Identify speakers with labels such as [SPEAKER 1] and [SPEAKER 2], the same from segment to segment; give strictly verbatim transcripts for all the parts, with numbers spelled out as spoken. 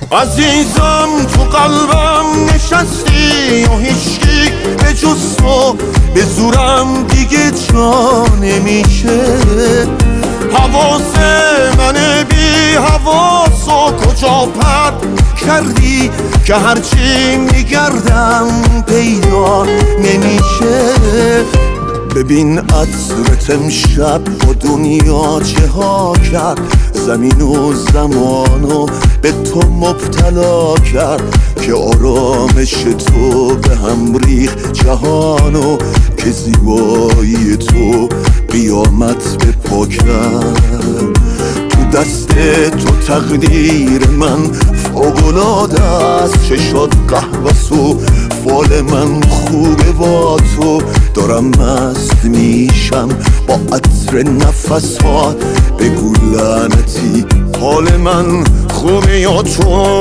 [SPEAKER 1] عزیزم تو قلبم نشستی و هیچکی به جز تو به زورم دیگه جا نمیشه. حواس من بی حواسو کجا پرد کردی که هرچی میگردم پیدا نمیشه. ببین عطرت امشب با دنیا چه ها کرد، زمین و زمانو به تو مبتلا کرد که آرامش تو به هم ریخ جهانو، که زیبایی تو قیامت به پا کرد. تو دست تو تقدیر من فوق‌العاده است، چشات قهوه سو فال من خوبه با تو. دارم مست میشم با عطر نفسات، بگو لعنتی حال من خوبه یا تو.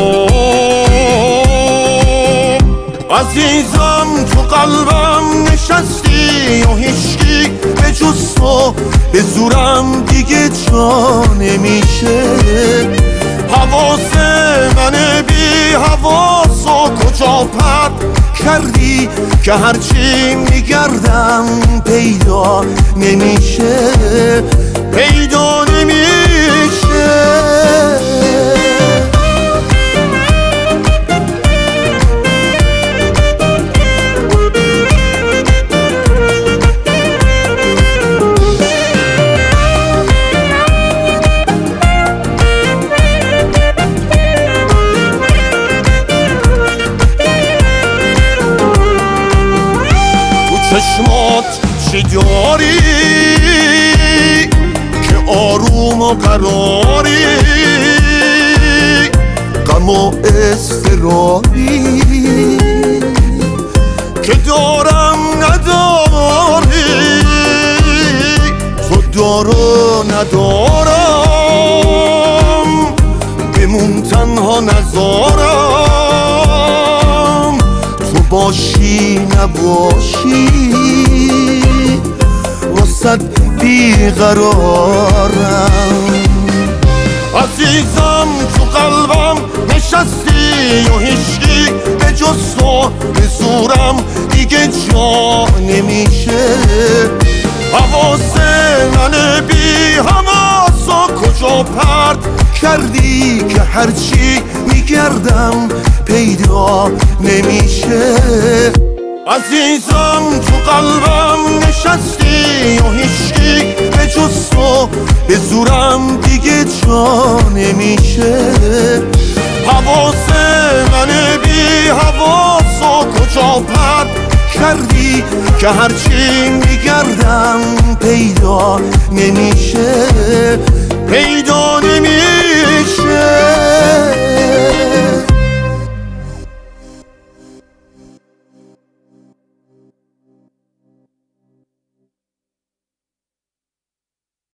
[SPEAKER 1] عزیزم تو قلبم نشستی و هیچکی به جز تو به زورم دیگه جا نمیشه. حواس من بی حواسو کجا پرد کردی که هرچی میگردم پیدا نمیشه، پیدا نمیشه. چشمات چی داری که آروم و قراری، غم و اضطراری که دارم نداری، تو دارو ندارم بمون تنها نزارم، تو باشی نباشی واسد بیقرارم. عزیزم تو قلبم نشستی و هیچکی به جز تو به زورم دیگه جا نمیشه. حواس من بی حواسو کجا پرد کردی که هرچی میگردم پیدا نمیشه. عزیزم تو قلبم نشستی و هیچکی به جز تو به زورم دیگه جا نمیشه. حواس من بی حواسو کجا پرد کردی که هرچی میگردم پیدا نمیشه.